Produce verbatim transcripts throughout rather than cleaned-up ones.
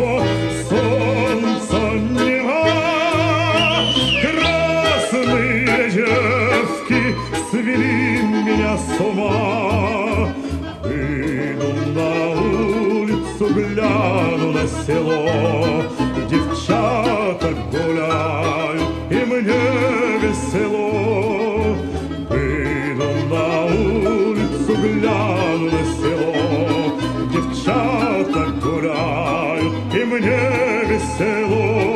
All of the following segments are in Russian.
солнца нема. Красные девки свели меня с ума. Выйду на улицу, гляну на село, девчата гуляют, и мне весело. Выйду на улицу, гляну на село, девчата гуляют, и мне весело.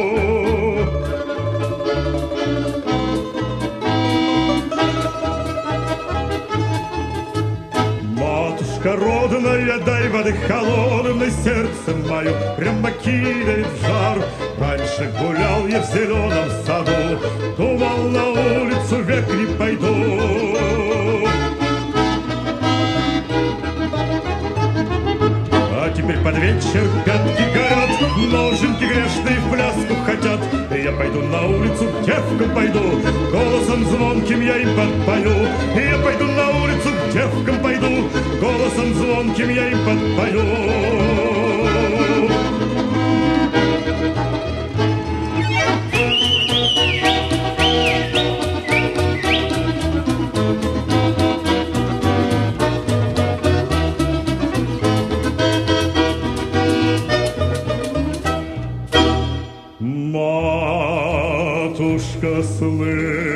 Матушка родная, дай воды холодной, сердце мое прямо кидает в жар. Раньше гулял я в зеленом саду, думал, на улицу век не пойду. А теперь под вечер пятки горят, ноженьки грешные в пляску хотят. И я пойду на улицу, к девкам пойду, голосом звонким я им подпою. И я пойду на улицу, к девкам пойду, голосом звонким я им подпою. Матушка, слышь,